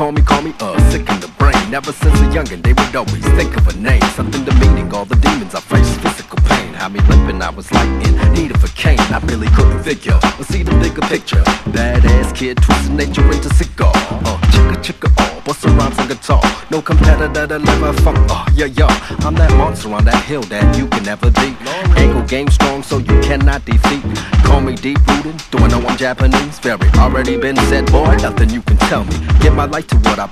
sick in the brain. Ever since a youngin', they would always think of a name, something demeaning. All the demons I faced, physical pain had me limping. I was like in need of a cane. I really couldn't figure or see the bigger picture. Badass kid, twisting nature into cigar. Chicka chicka, bust rhymes on guitar. No competitor to never funk. Yeah, I'm that monster on that hill that you can never beat. Angle game strong, so you cannot defeat. Call me deep rooted, do I know I'm Japanese? Very already been said, boy, nothing you can tell me. Give my life to what I